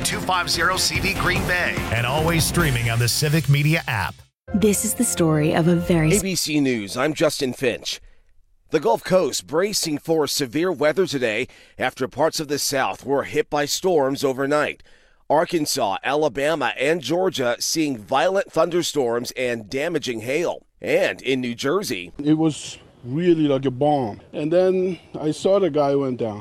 888-250-CV Green Bay. And always streaming on the Civic Media app. This is the story of a very... ABC News, I'm Justin Finch. The Gulf Coast bracing for severe weather today after parts of the South were hit by storms overnight. Arkansas, Alabama, and Georgia seeing violent thunderstorms and damaging hail. And in New Jersey, it was really like a bomb. And then I saw the guy went down,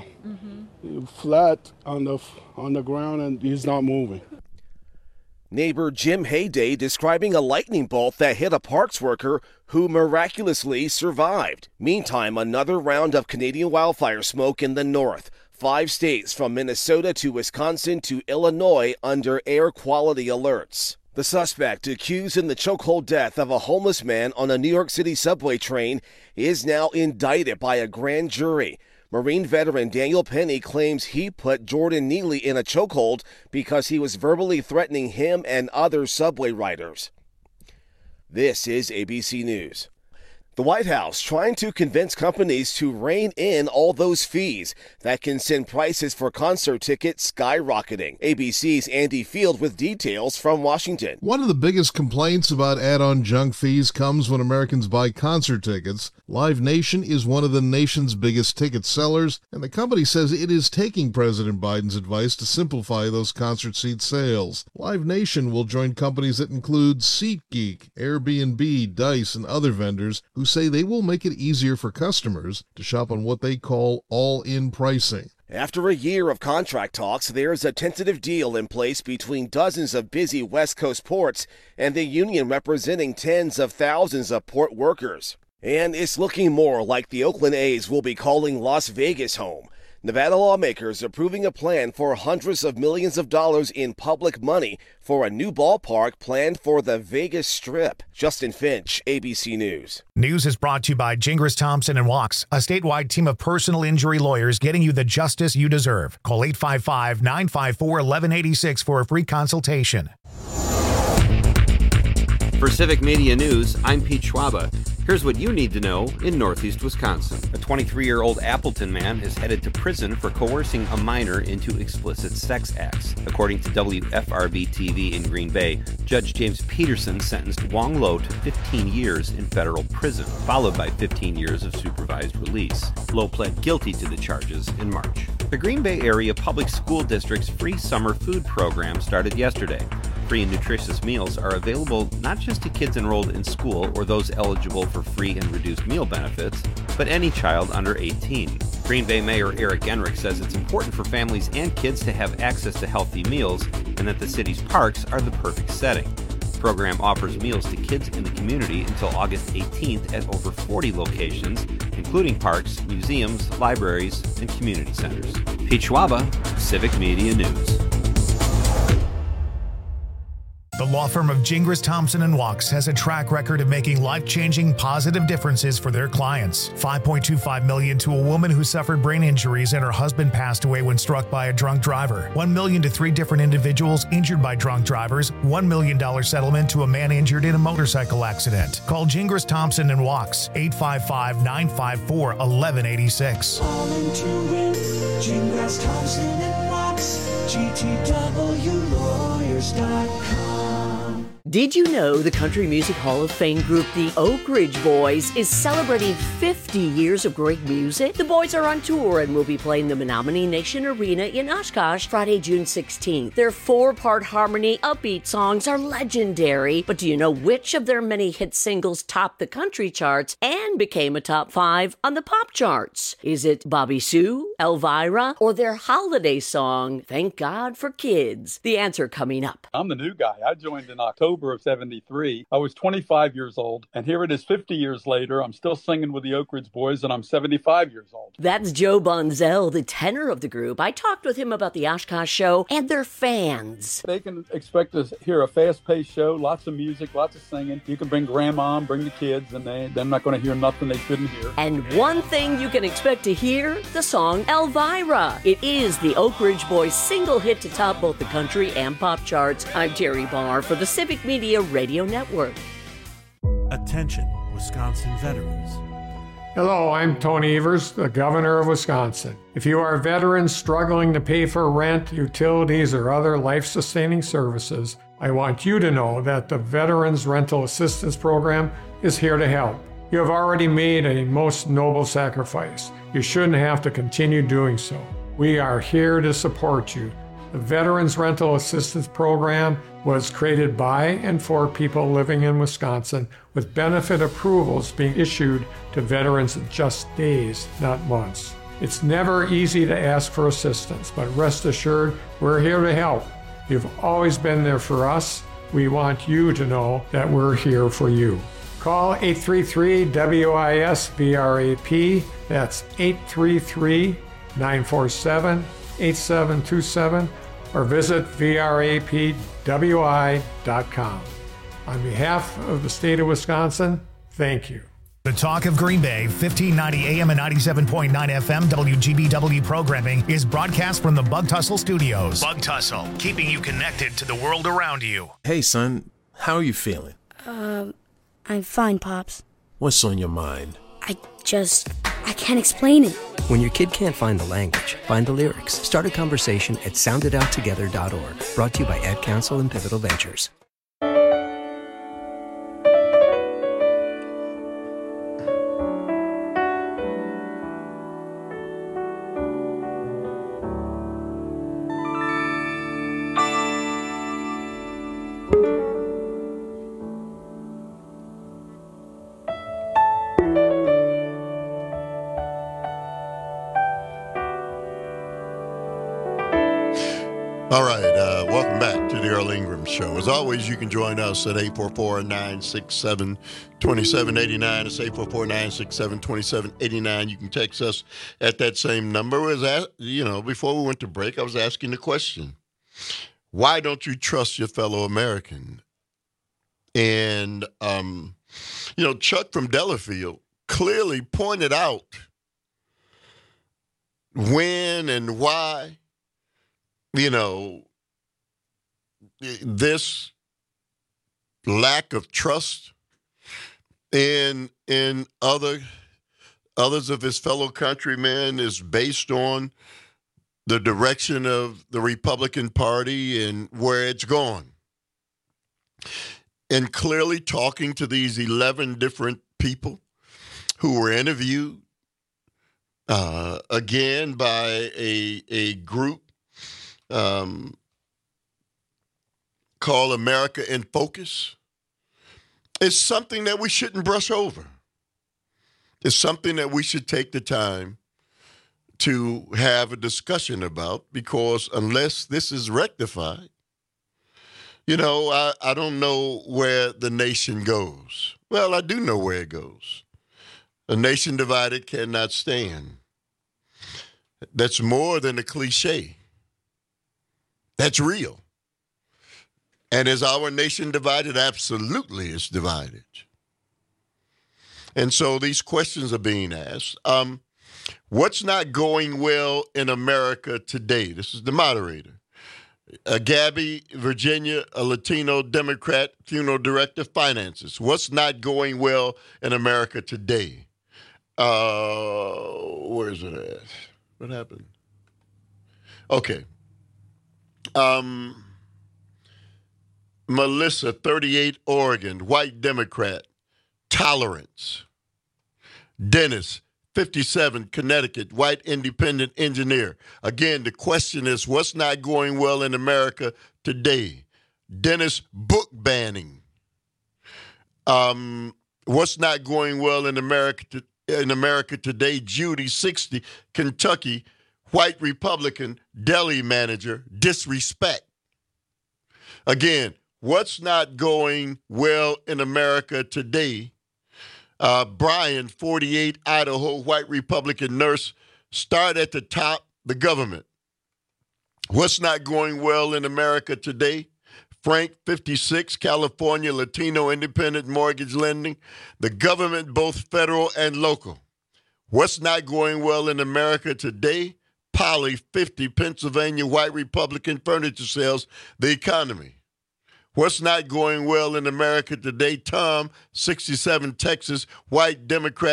flat on the ground, and he's not moving. Neighbor Jim Hayday describing a lightning bolt that hit a parks worker who miraculously survived. Meantime, another round of Canadian wildfire smoke in the north. 5 states from Minnesota to Wisconsin to Illinois under air quality alerts. The suspect accused in the chokehold death of a homeless man on a New York City subway train is now indicted by a grand jury. Marine veteran Daniel Penny claims he put Jordan Neely in a chokehold because he was verbally threatening him and other subway riders. This is ABC News. The White House trying to convince companies to rein in all those fees that can send prices for concert tickets skyrocketing. ABC's Andy Field with details from Washington. One of the biggest complaints about add-on junk fees comes when Americans buy concert tickets. Live Nation is one of the nation's biggest ticket sellers, and the company says it is taking President Biden's advice to simplify those concert seat sales. Live Nation will join companies that include SeatGeek, Airbnb, Dice, and other vendors who say they will make it easier for customers to shop on what they call all-in pricing. After a year of contract talks, there is a tentative deal in place between dozens of busy West Coast ports and the union representing tens of thousands of port workers. And it's looking more like the Oakland A's will be calling Las Vegas home. Nevada lawmakers approving a plan for hundreds of millions of dollars in public money for a new ballpark planned for the Vegas Strip. Justin Finch, ABC News. News is brought to you by Gingras Thompson and Walks, a statewide team of personal injury lawyers getting you the justice you deserve. Call 855-954-1186 for a free consultation. For Civic Media News, I'm Pete Schwaba. Here's what you need to know in Northeast Wisconsin. A 23-year-old Appleton man is headed to prison for coercing a minor into explicit sex acts. According to WFRB-TV in Green Bay, Judge James Peterson sentenced Wong Lo to 15 years in federal prison, followed by 15 years of supervised release. Lo pled guilty to the charges in March. The Green Bay Area Public School District's free summer food program started yesterday. Free and nutritious meals are available not just to kids enrolled in school or those eligible for free and reduced meal benefits, but any child under 18. Green Bay Mayor Eric Enrick says it's important for families and kids to have access to healthy meals and that the city's parks are the perfect setting. The program offers meals to kids in the community until August 18th at over 40 locations, including parks, museums, libraries, and community centers. Pete Schwaba, Civic Media News. The law firm of Gingras Thompson and Walks has a track record of making life-changing positive differences for their clients. $5.25 million to a woman who suffered brain injuries and her husband passed away when struck by a drunk driver. $1 million to 3 different individuals injured by drunk drivers. $1 million settlement to a man injured in a motorcycle accident. Call Gingras Thompson and Walks, 855-954-1186. All into it, Gingras Thompson and Walks, GTWlawyers.com. Did you know the Country Music Hall of Fame group, the Oak Ridge Boys, is celebrating 50 years of great music? The boys are on tour and will be playing the Menominee Nation Arena in Oshkosh Friday, June 16th. Their 4-part harmony, upbeat songs are legendary, but do you know which of their many hit singles topped the country charts and became a top 5 on the pop charts? Is it Bobby Sue, Elvira, or their holiday song, Thank God for Kids? The answer coming up. I'm the new guy. I joined in October of 73. I was 25 years old, and here it is 50 years later. I'm still singing with the Oak Ridge Boys, and I'm 75 years old. That's Joe Bonzell, the tenor of the group. I talked with him about the Oshkosh show and their fans. They can expect to hear a fast-paced show, lots of music, lots of singing. You can bring grandma, bring the kids, and they're not going to hear nothing they shouldn't hear. And one thing you can expect to hear, the song Elvira. It is the Oak Ridge Boys' single hit to top both the country and pop charts. I'm Terry Barr for the Civic Media Radio Network. Attention, Wisconsin veterans. Hello, I'm Tony Evers, the Governor of Wisconsin. If you are a veteran struggling to pay for rent, utilities, or other life-sustaining services, I want you to know that the Veterans Rental Assistance Program is here to help. You have already made a most noble sacrifice. You shouldn't have to continue doing so. We are here to support you. The Veterans Rental Assistance Program was created by and for people living in Wisconsin, with benefit approvals being issued to veterans in just days, not months. It's never easy to ask for assistance, but rest assured, we're here to help. You've always been there for us. We want you to know that we're here for you. Call 833-WIS-VRAP. That's 833-947-8727, or visit vrapwi.com. On behalf of the state of Wisconsin, thank you. The Talk of Green Bay, 1590 AM and 97.9 FM WGBW programming is broadcast from the Bug Tussle Studios. Bug Tussle, keeping you connected to the world around you. Hey, son, how are you feeling? I'm fine, Pops. What's on your mind? I can't explain it. When your kid can't find the language, find the lyrics. Start a conversation at sounditouttogether.org. Brought to you by Ad Council and Pivotal Ventures. All right, welcome back to the Earl Ingram Show. As always, you can join us at 844-967-2789. It's 844-967-2789. You can text us at that same number. Before we went to break, I was asking the question, why don't you trust your fellow American? And, Chuck from Delafield clearly pointed out when and why this lack of trust in others of his fellow countrymen is based on the direction of the Republican Party and where it's gone. And clearly talking to these 11 different people who were interviewed, again, by a group called America in Focus, is something that we shouldn't brush over. It's something that we should take the time to have a discussion about, because unless this is rectified, I don't know where the nation goes. Well, I do know where it goes. A nation divided cannot stand. That's more than a cliche. That's real. And is our nation divided? Absolutely, it's divided. And so these questions are being asked. What's not going well in America today? This is the moderator. Gabby, Virginia, a Latino Democrat, funeral director, finances. What's not going well in America today? Where's it at? What happened? Okay. Melissa, 38, Oregon, white Democrat, tolerance. Dennis, 57, Connecticut, white independent engineer. Again, the question is, what's not going well in America today? Dennis, book banning. What's not going well in America today? Judy, 60, Kentucky, white Republican, deli manager, disrespect. Again, what's not going well in America today? Brian, 48, Idaho, white Republican nurse. Start at the top, the government. What's not going well in America today? Frank, 56, California, Latino independent mortgage lending. The government, both federal and local. What's not going well in America today? Polly, 50, Pennsylvania, white Republican furniture sales, the economy. What's not going well in America today? Tom, 67, Texas, white Democrat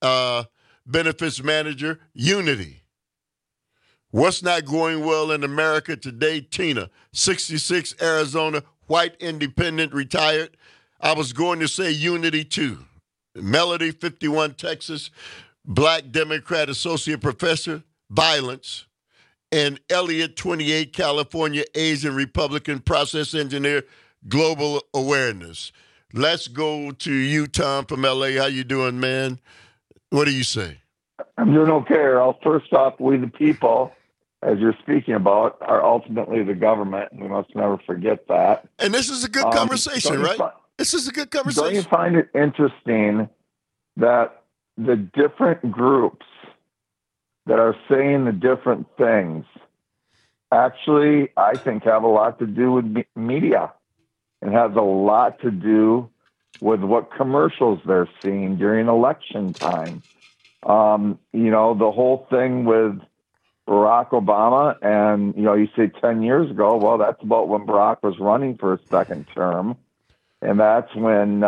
benefits manager, Unity. What's not going well in America today? Tina, 66, Arizona, white independent, retired. I was going to say Unity too. Melody, 51, Texas, black Democrat associate professor, violence. And Elliot, 28, California, Asian Republican process engineer, global awareness. Let's go to you, Tom, from L.A. How you doing, man? What do you say? I'm doing okay, Earl. First off, we the people, as you're speaking about, are ultimately the government. We must never forget that. And this is a good conversation, right? This is a good conversation. Don't you find it interesting that the different groups that are saying the different things actually, I think, have a lot to do with media? It has a lot to do with what commercials they're seeing during election time. The whole thing with Barack Obama, and, you say 10 years ago, well, that's about when Barack was running for a second term. And that's when,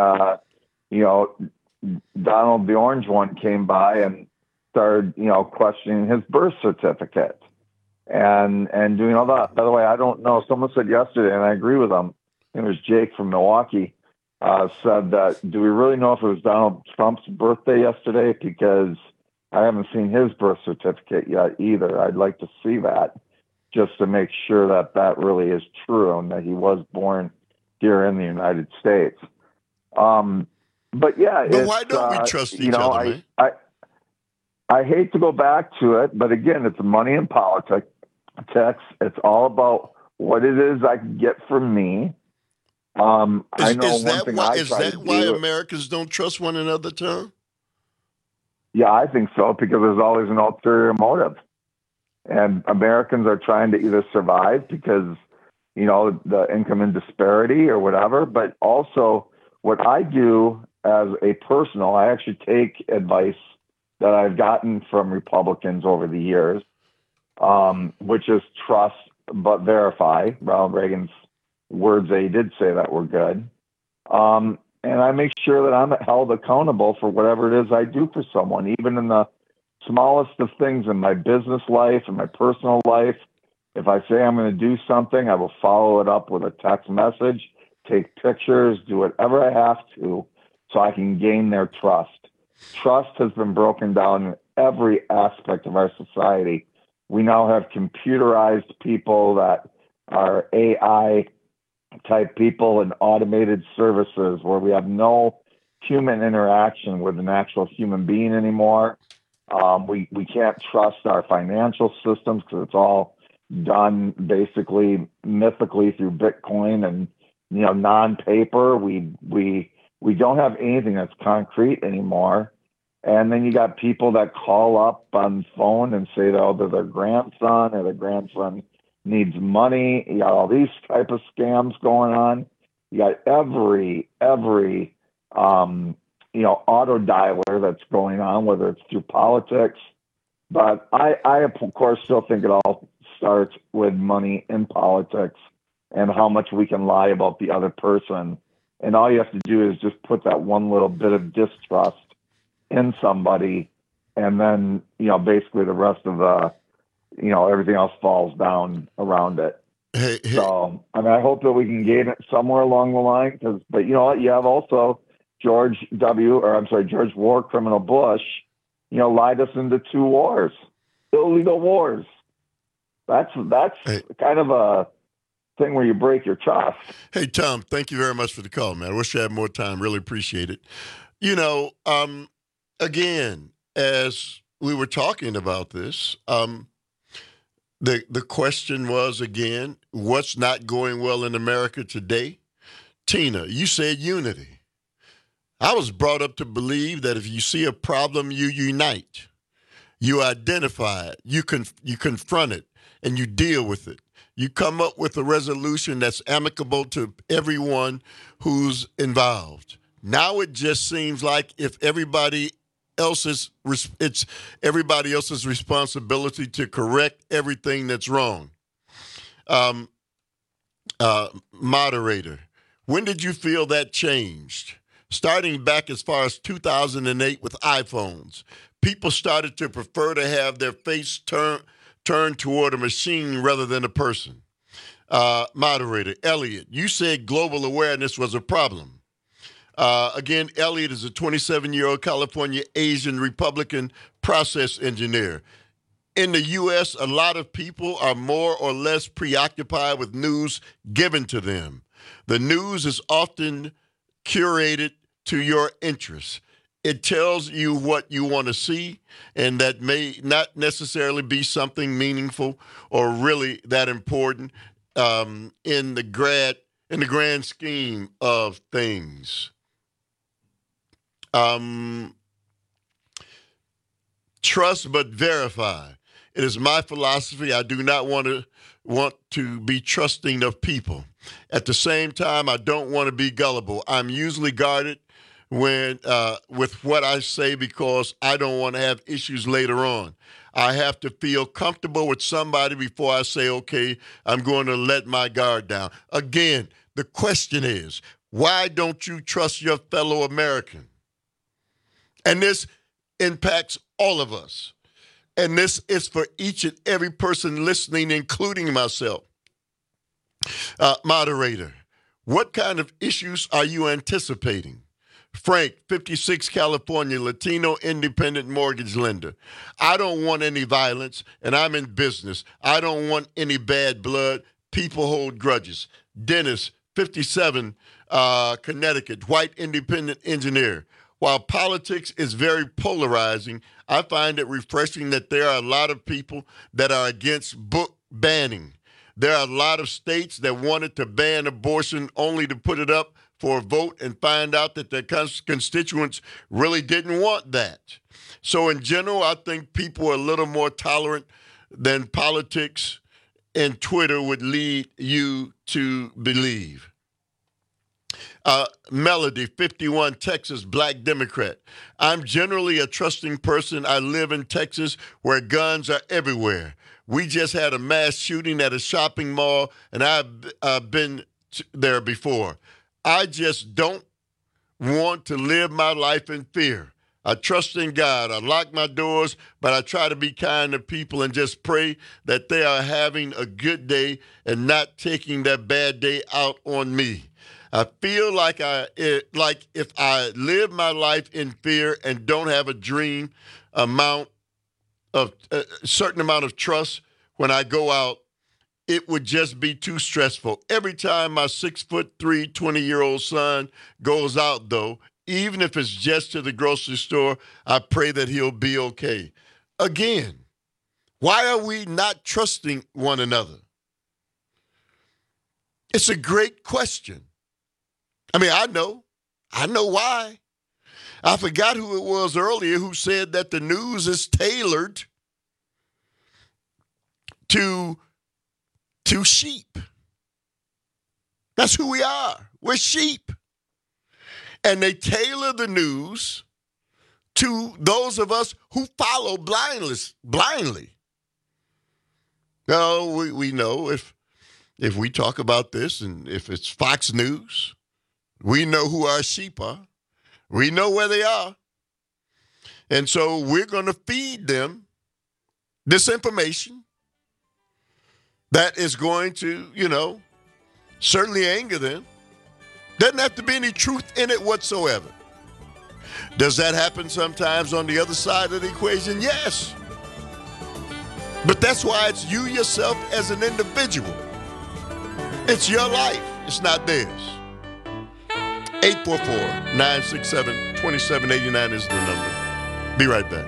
Donald the Orange One came by and started, questioning his birth certificate and doing all that. By the way, I don't know. Someone said yesterday, and I agree with them. It was Jake from Milwaukee, said that, do we really know if it was Donald Trump's birthday yesterday? Because I haven't seen his birth certificate yet either. I'd like to see that just to make sure that that really is true and that he was born here in the United States. But why don't we trust each other, man? I hate to go back to it, but again, it's money in politics. It's all about what it is I can get from me. I know is that why Americans don't trust one another, Tom? Yeah, I think so, because there's always an ulterior motive. And Americans are trying to either survive because, the income and disparity or whatever, but also what I do as a personal, I actually take advice that I've gotten from Republicans over the years, which is trust but verify. Ronald Reagan's words, they did say that were good. And I make sure that I'm held accountable for whatever it is I do for someone, even in the smallest of things in my business life and my personal life. If I say I'm going to do something, I will follow it up with a text message, take pictures, do whatever I have to so I can gain their trust. Trust has been broken down in every aspect of our society. We now have computerized people that are AI type people and automated services where we have no human interaction with an actual human being anymore. We can't trust our financial systems because it's all done basically mythically through Bitcoin and non-paper. We don't have anything that's concrete anymore. And then you got people that call up on the phone and say that their grandson or their grandson needs money. You got all these type of scams going on. You got every auto dialer that's going on, whether it's through politics. But I of course still think it all starts with money in politics and how much we can lie about the other person. And all you have to do is just put that one little bit of distrust in somebody, and then basically the rest of the everything else falls down around it. So I hope that we can gain it somewhere along the line. But you know what? You have also George War Criminal Bush, lied us into 2 wars, illegal wars. That's kind of a thing where you break your trust. Hey, Tom, thank you very much for the call, man. I wish I had more time. Really appreciate it. Again, as we were talking about this, the question was, again, what's not going well in America today? Tina, you said unity. I was brought up to believe that if you see a problem, you unite. You identify it. You confront it, and you deal with it. You come up with a resolution that's amicable to everyone who's involved. Now it just seems like if it's everybody else's responsibility to correct everything that's wrong. Moderator, when did you feel that changed? starting back as far as 2008 with iPhones. People started to prefer to have their face turned toward a machine rather than a person. Moderator, Elliot, you said global awareness was a problem. Again, Elliot is a 27-year-old California Asian Republican process engineer. In the U.S., a lot of people are more or less preoccupied with news given to them. The news is often curated to your interests. It tells you what you want to see, and that may not necessarily be something meaningful or really that important in the grand scheme of things. Trust but verify. It is my philosophy. I do not want to be trusting of people. At the same time, I don't want to be gullible. I'm usually guarded with what I say because I don't want to have issues later on. I have to feel comfortable with somebody before I say, okay, I'm going to let my guard down. Again, the question is, why don't you trust your fellow American? And this impacts all of us. And this is for each and every person listening, including myself. Moderator, what kind of issues are you anticipating? Frank, 56, California, Latino independent mortgage lender. I don't want any violence, and I'm in business. I don't want any bad blood. People hold grudges. Dennis, 57, Connecticut, white independent engineer. While politics is very polarizing, I find it refreshing that there are a lot of people that are against book banning. There are a lot of states that wanted to ban abortion only to put it up for a vote and find out that their constituents really didn't want that. So in general, I think people are a little more tolerant than politics and Twitter would lead you to believe. Melody, 51, Texas, Black Democrat. I'm generally a trusting person. I live in Texas where guns are everywhere. We just had a mass shooting at a shopping mall, and I've been there before. I just don't want to live my life in fear. I trust in God. I lock my doors, but I try to be kind to people and just pray that they are having a good day and not taking that bad day out on me. I feel like if I live my life in fear and don't have a certain amount of trust when I go out, it would just be too stressful. Every time my 6'3", 20-year-old son goes out, though, even if it's just to the grocery store, I pray that he'll be okay. Again, why are we not trusting one another? It's a great question. I mean, I know why. I forgot who it was earlier who said that the news is tailored to sheep. That's who we are. We're sheep. And they tailor the news to those of us who follow blindly. Now, we know if we talk about this and if it's Fox News, we know who our sheep are. We know where they are. And so we're going to feed them this information that is going to, certainly anger them. Doesn't have to be any truth in it whatsoever. Does that happen sometimes on the other side of the equation? Yes. But that's why it's you yourself as an individual. It's your life. It's not theirs. 844-967-2789 is the number. Be right back.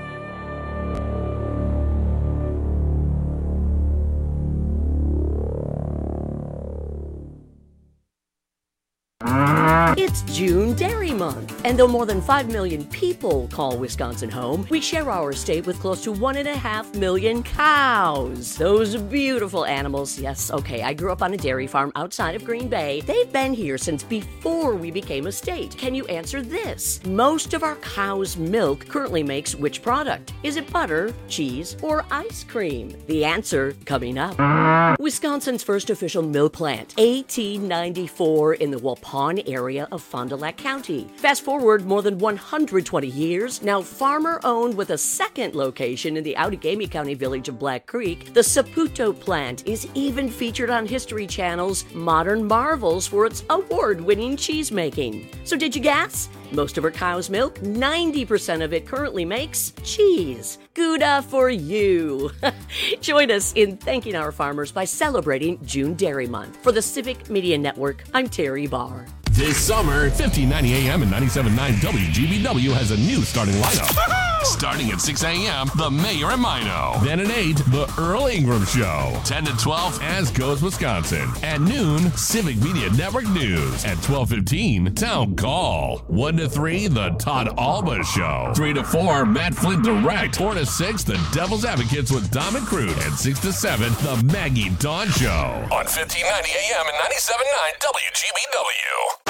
It's June Dairy Month, and though more than 5 million people call Wisconsin home, we share our state with close to 1.5 million cows. Those beautiful animals. Yes, okay, I grew up on a dairy farm outside of Green Bay. They've been here since before we became a state. Can you answer this? Most of our cow's milk currently makes which product? Is it butter, cheese, or ice cream? The answer coming up. Wisconsin's first official milk plant, AT94 in the Waupun area area of Fond du Lac County. Fast forward more than 120 years, now farmer-owned with a second location in the Outagamie County village of Black Creek, the Saputo plant is even featured on History Channel's Modern Marvels for its award-winning cheese making. So did you guess? Most of our cow's milk, 90% of it currently makes cheese. Gouda for you. Join us in thanking our farmers by celebrating June Dairy Month. For the Civic Media Network, I'm Terry Barr. This summer, 1590 AM and 97.9 WGBW has a new starting lineup. Starting at 6 a.m., The Mayor and Mino. Then at 8, The Earl Ingram Show. 10 to 12, As Goes Wisconsin. At noon, Civic Media Network News. At 12:15, Town Call. 1 to 3, The Todd Alba Show. 3 to 4, Matt Flint Direct. 4 to 6, The Devil's Advocates with Dom and Crude. And 6 to 7, The Maggie Dawn Show. On 1590 AM and 97.9 WGBW.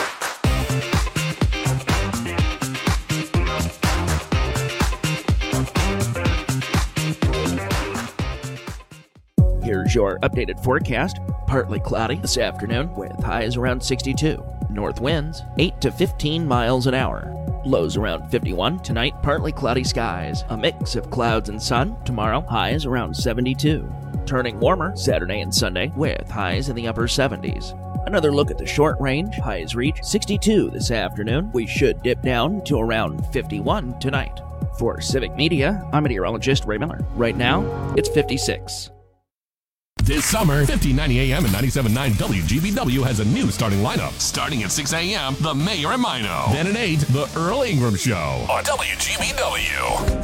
Here's your updated forecast. Partly cloudy this afternoon with highs around 62. North winds 8 to 15 miles an hour. Lows around 51. Tonight, partly cloudy skies. A mix of clouds and sun. Tomorrow, highs around 72. Turning warmer Saturday and Sunday with highs in the upper 70s. Another look at the short range. Highs reach 62 this afternoon. We should dip down to around 51 tonight. For Civic Media, I'm meteorologist Ray Miller. Right now, it's 56. This summer, 1590 AM and 97.9 WGBW has a new starting lineup. Starting at 6 a.m., The Mayor and Mino. Then at 8, The Earl Ingram Show. On WGBW.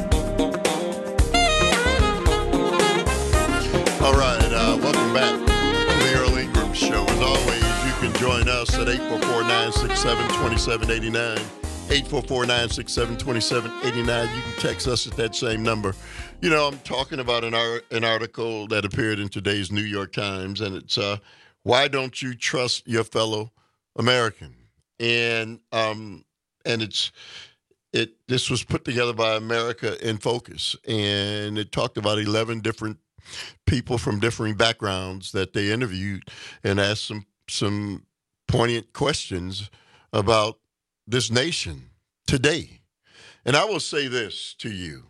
All right, welcome back to the Earl Ingram Show. As always, you can join us at 844-967-2789. 844-967-2789. You can text us at that same number. You know, I'm talking about an article that appeared in today's New York Times, and it's why don't you trust your fellow American? And this was put together by America in Focus, and it talked about 11 different people from differing backgrounds that they interviewed and asked some poignant questions about this nation today. And I will say this to you.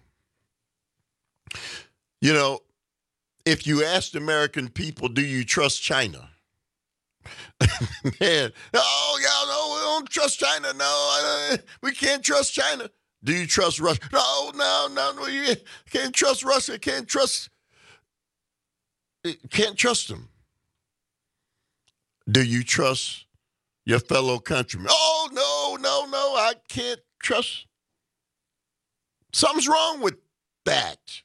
You know, if you asked American people, do you trust China? Man, oh, yeah, no, we don't trust China. No, we can't trust China. Do you trust Russia? No, you can't trust Russia. Can't trust them. Do you trust your fellow countrymen? Oh, no, I can't trust. Something's wrong with that.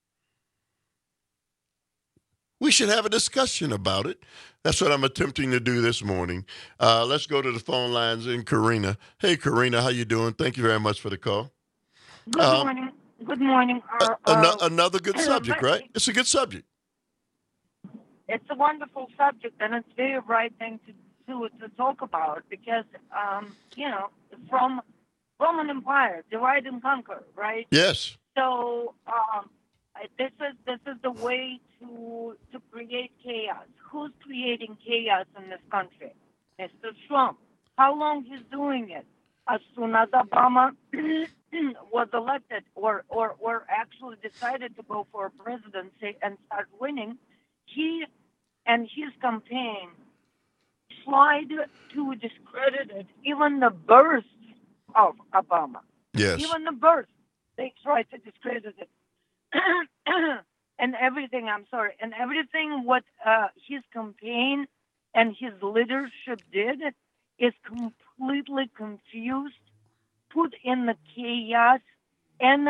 We should have a discussion about it. That's what I'm attempting to do this morning. Let's go to the phone lines in Karina. Hey, Karina, how you doing? Thank you very much for the call. Good morning. Good morning. Another good subject, right? It's a good subject. It's a wonderful subject, and it's very right thing to talk about because, from Roman Empire, divide and conquer, right? Yes. So this is the way to create chaos. Who's creating chaos in this country? Mr. Trump. How long he's doing it? As soon as Obama was elected or actually decided to go for presidency and start winning, he and his campaign tried to discredit even the birth of Obama. Yes. Even the birth, they tried to discredit it. And everything, and everything what his campaign and his leadership did is completely confused, put in the chaos and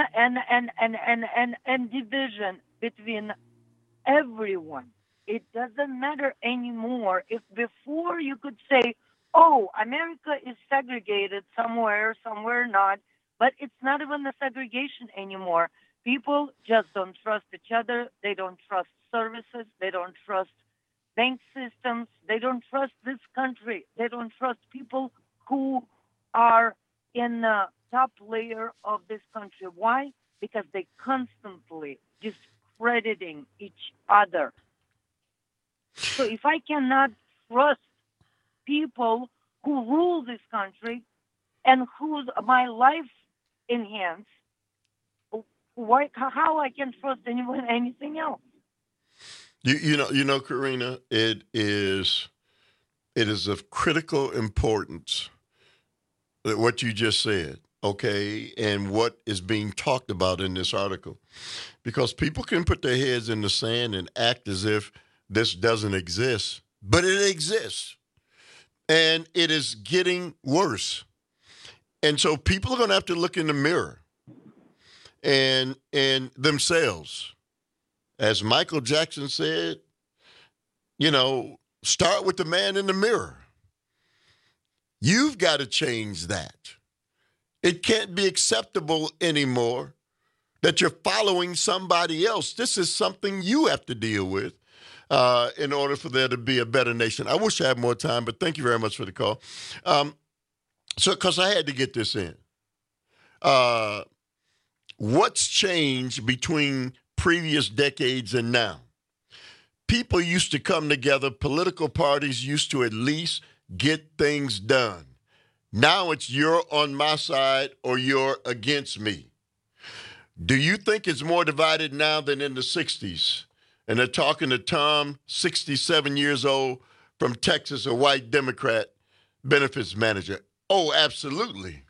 division between everyone. It doesn't matter anymore. If before you could say, oh, America is segregated somewhere not, but it's not even the segregation anymore. People just don't trust each other. They don't trust services. They don't trust bank systems. They don't trust this country. They don't trust people who are in the top layer of this country. Why? Because they constantly discrediting each other. So if I cannot trust people who rule this country and whose my life in hands, how I can trust anything else? You know, Karina, it is of critical importance that what you just said, okay, and what is being talked about in this article, because people can put their heads in the sand and act as if this doesn't exist, but it exists, and it is getting worse. And so people are going to have to look in the mirror and themselves. As Michael Jackson said, you know, start with the man in the mirror. You've got to change that. It can't be acceptable anymore that you're following somebody else. This is something you have to deal with in order for there to be a better nation. I wish I had more time, but thank you very much for the call. So, because I had to get this in. What's changed between previous decades and now? People used to come together. Political parties used to at least get things done. Now it's you're on my side or you're against me. Do you think it's more divided now than in the 60s? And they're talking to Tom, 67 years old, from Texas, a white Democrat benefits manager. Oh, absolutely.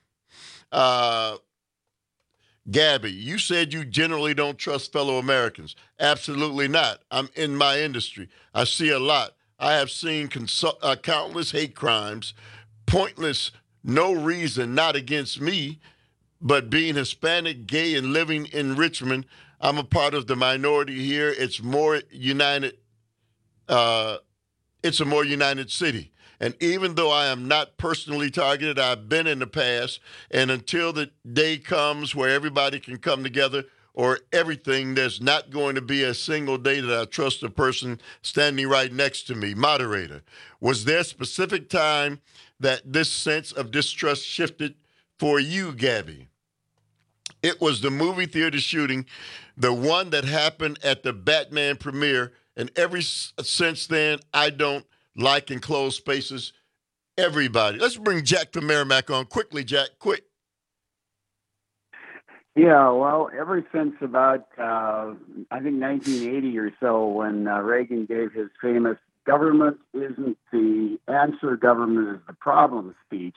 Gabby, you said you generally don't trust fellow Americans. Absolutely not. I'm in my industry. I see a lot. I have seen countless hate crimes, pointless, no reason, not against me, but being Hispanic, gay, and living in Richmond, I'm a part of the minority here. It's more united. It's a more united city. And even though I am not personally targeted, I've been in the past. And until the day comes where everybody can come together or everything, there's not going to be a single day that I trust the person standing right next to me. Moderator, was there a specific time that this sense of distrust shifted for you, Gabby? It was the movie theater shooting, the one that happened at the Batman premiere. And ever since then, I don't like enclosed spaces. Everybody. Let's bring Jack from Merrimack on. Quickly, Jack, quick. Yeah, well, ever since about, I think 1980 or so, when Reagan gave his famous "government isn't the answer, government is the problem" speech,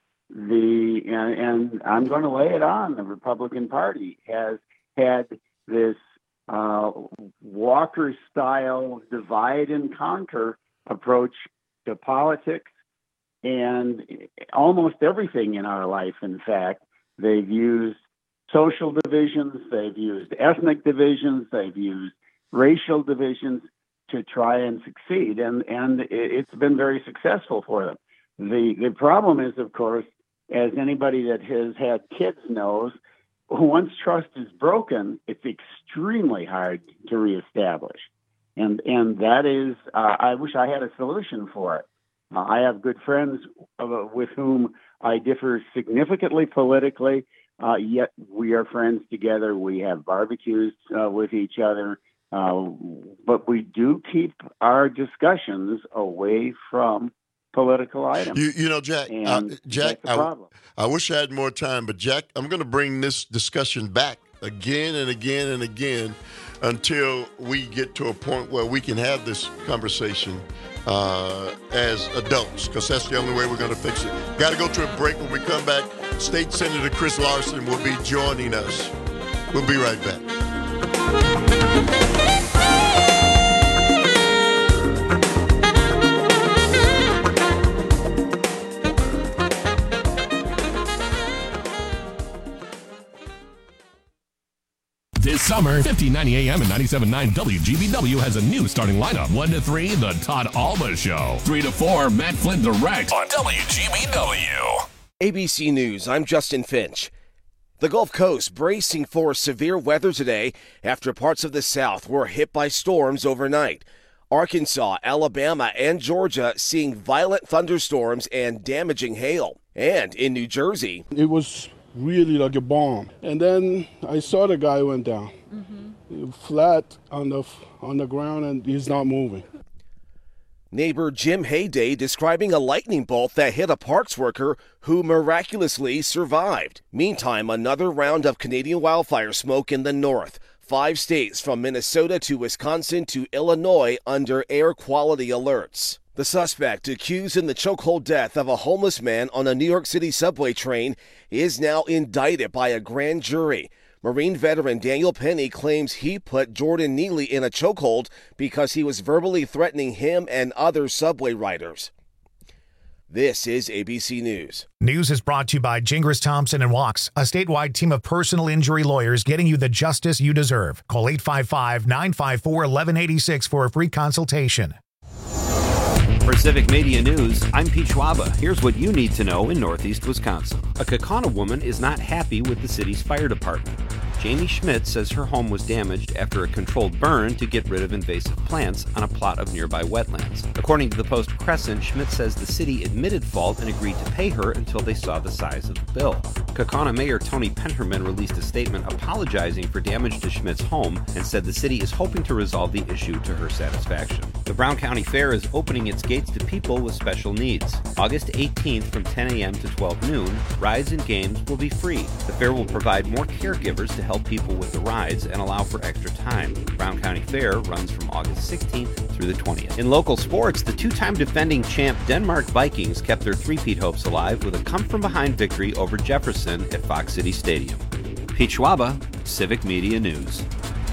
and I'm going to lay it on, the Republican Party has had this Walker-style divide and conquer approach to politics and almost everything in our life. In fact, they've used social divisions, they've used ethnic divisions, they've used racial divisions to try and succeed, and it's been very successful for them. The problem is, of course, as anybody that has had kids knows, once trust is broken, it's extremely hard to reestablish. And that is, I wish I had a solution for it. I have good friends with whom I differ significantly politically, yet we are friends together. We have barbecues with each other, but we do keep our discussions away from political items. You know, Jack, I wish I had more time, but Jack, I'm going to bring this discussion back again and again and again until we get to a point where we can have this conversation as adults, because that's the only way we're going to fix it. Got to go to a break. When we come back, State Senator Chris Larson will be joining us. We'll be right back. This summer, 1590 AM and 97.9 WGBW has a new starting lineup. 1 to 3, The Todd Alba Show. 3 to 4, Matt Flynn Direct on WGBW. ABC News, I'm Justin Finch. The Gulf Coast bracing for severe weather today after parts of the South were hit by storms overnight. Arkansas, Alabama, and Georgia seeing violent thunderstorms and damaging hail. And in New Jersey, it was really like a bomb. And then I saw the guy went down, flat on the ground, and he's not moving. Neighbor Jim Hayday describing a lightning bolt that hit a parks worker who miraculously survived. Meantime, another round of Canadian wildfire smoke in the north. 5 states from Minnesota to Wisconsin to Illinois under air quality alerts. The suspect accused in the chokehold death of a homeless man on a New York City subway train is now indicted by a grand jury. Marine veteran Daniel Penny claims he put Jordan Neely in a chokehold because he was verbally threatening him and other subway riders. This is ABC News. News is brought to you by Gingras Thompson and Walks, a statewide team of personal injury lawyers getting you the justice you deserve. Call 855-954-1186 for a free consultation. For Civic Media News, I'm Pete Schwaba. Here's what you need to know in Northeast Wisconsin. A Kaukauna woman is not happy with the city's fire department. Jamie Schmidt says her home was damaged after a controlled burn to get rid of invasive plants on a plot of nearby wetlands. According to the Post-Crescent, Schmidt says the city admitted fault and agreed to pay her until they saw the size of the bill. Kaukauna Mayor Tony Penterman released a statement apologizing for damage to Schmidt's home and said the city is hoping to resolve the issue to her satisfaction. The Brown County Fair is opening its gates to people with special needs. August 18th from 10 a.m. to 12 noon, rides and games will be free. The fair will provide more caregivers to help people with the rides and allow for extra time. Brown County Fair runs from August 16th through the 20th. In local sports, the 2-time defending champ Denmark Vikings kept their three-peat hopes alive with a come-from-behind victory over Jefferson at Fox City Stadium. Pete Schwaba, Civic Media News.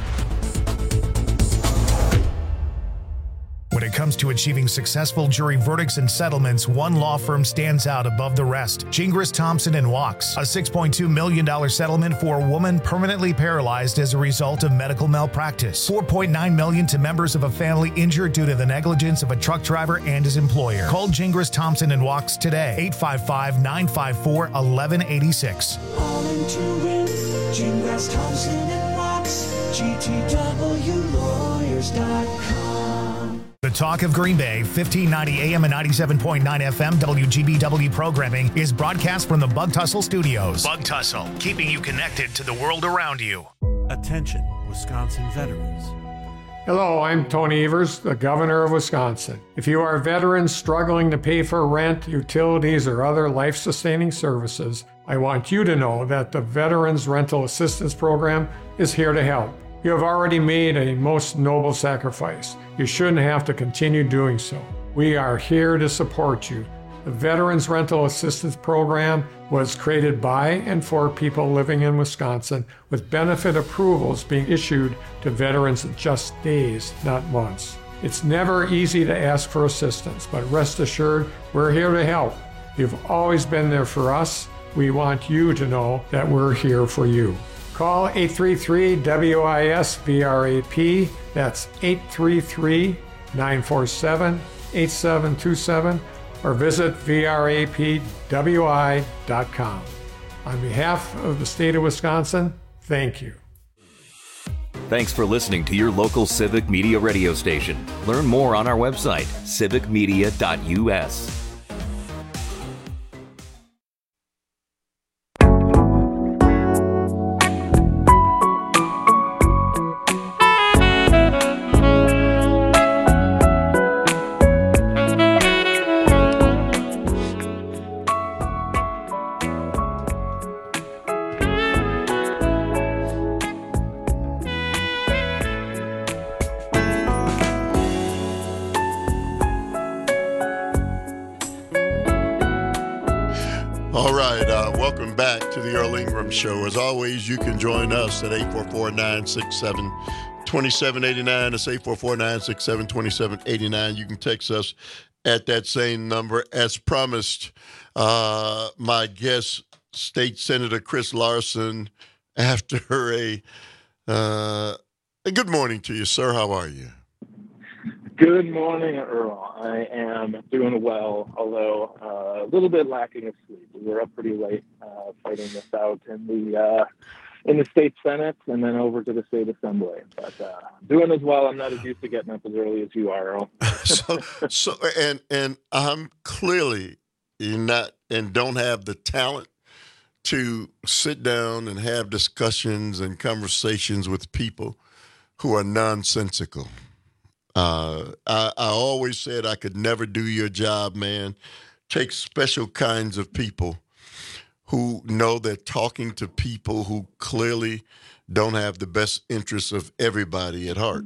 When it comes to achieving successful jury verdicts and settlements, one law firm stands out above the rest. Gingras Thompson and Walks, a $6.2 million settlement for a woman permanently paralyzed as a result of medical malpractice. $4.9 million to members of a family injured due to the negligence of a truck driver and his employer. Call Gingras Thompson and Walks today, 855-954-1186. All into it, Gingras Thompson and Walks, GTWlawyers.com. The Talk of Green Bay, 1590 AM and 97.9 FM WGBW programming is broadcast from the Bug Tussle Studios. Bug Tussle, keeping you connected to the world around you. Attention, Wisconsin veterans. Hello, I'm Tony Evers, the Governor of Wisconsin. If you are a veteran struggling to pay for rent, utilities, or other life-sustaining services, I want you to know that the Veterans Rental Assistance Program is here to help. You have already made a most noble sacrifice. You shouldn't have to continue doing so. We are here to support you. The Veterans Rental Assistance Program was created by and for people living in Wisconsin, with benefit approvals being issued to veterans in just days, not months. It's never easy to ask for assistance, but rest assured, we're here to help. You've always been there for us. We want you to know that we're here for you. Call 833-WIS-VRAP. That's 833-947-8727, or visit vrapwi.com. On behalf of the state of Wisconsin, thank you. Thanks for listening to your local Civic Media radio station. Learn more on our website, civicmedia.us. Show. As always, you can join us at 844-967-2789. That's 844-967-2789. You can text us at that same number. As promised, my guest, State Senator Chris Larson, after a good morning to you, sir. How are you? Good morning, Earl. I am doing well, although a little bit lacking of sleep. We were up pretty late fighting this out in the state Senate and then over to the state assembly. But doing as well. I'm not as used to getting up as early as you are, Earl. and I'm clearly not and don't have the talent to sit down and have discussions and conversations with people who are nonsensical. I always said I could never do your job, man. Take special kinds of people who know they're talking to people who clearly don't have the best interests of everybody at heart.